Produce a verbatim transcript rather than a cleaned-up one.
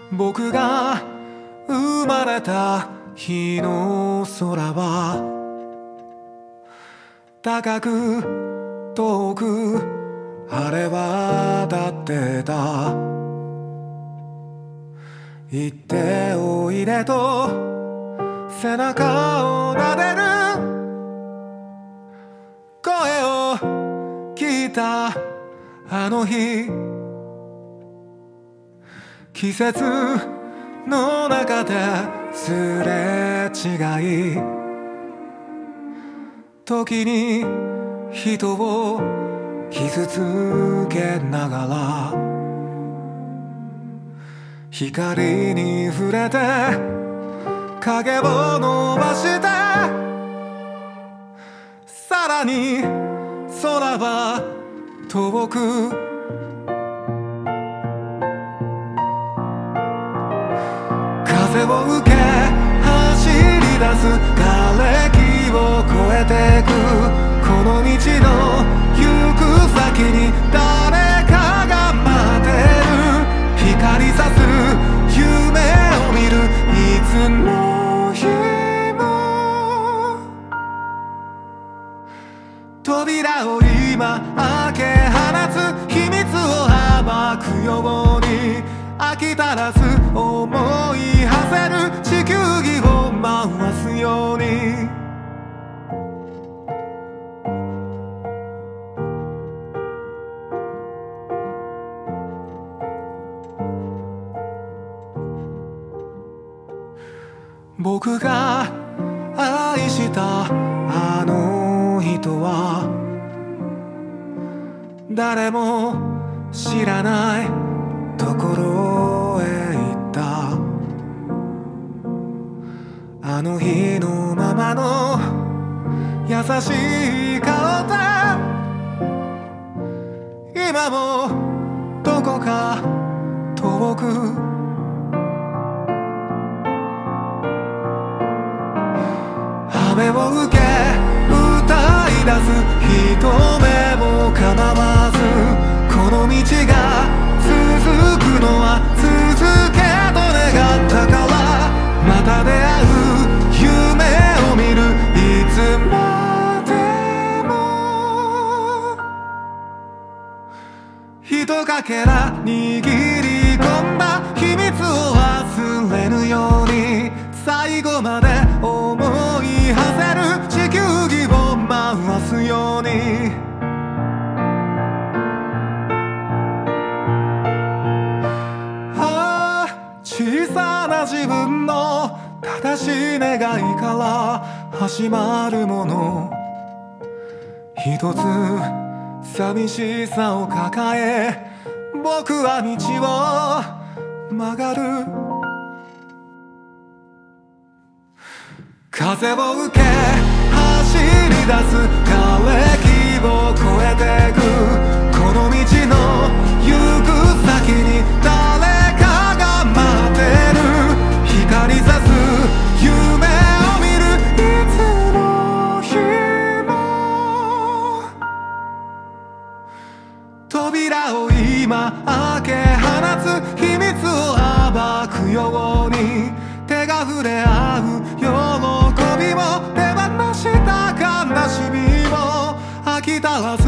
僕が生まれた日の空は高く遠く晴れ渡ってた。行っておいでと背中を撫でる声を聞いたあの日、季節の中ですれ違い、時に人を傷つけながら光に触れて影を伸ばして、さらに空は遠く風を受け走り出す瓦礫を越えてく、この道の行く先に誰かが待ってる、光さす夢を見るいつの日も、扉を今開け放つ秘密を暴くように、飽き足らず思い馳せる地球儀を回すように、僕が愛したあの人は誰も知らないところへ行った。あの日のままの優しい顔で今もどこか遠く雨を受け歌い出す人目も構わず、この道が続くのは続けと願ったから、また出会う夢を見るいつまでも、ひとかけら握り込んだ秘密を忘れぬように、最後まで思い馳せる地球儀を回すように、ああ小さな自分の正しい願いから始まるもの、一つ寂しさを抱え僕は道を曲がる。風を受け走り出す瓦礫を越えてく、この道の行く先に誰かが待ってる、光さす夢を見るいつの日も、扉を今開け放つ秘密を暴くように、手が触れ合う喜びも手放した悲しみも飽き足らず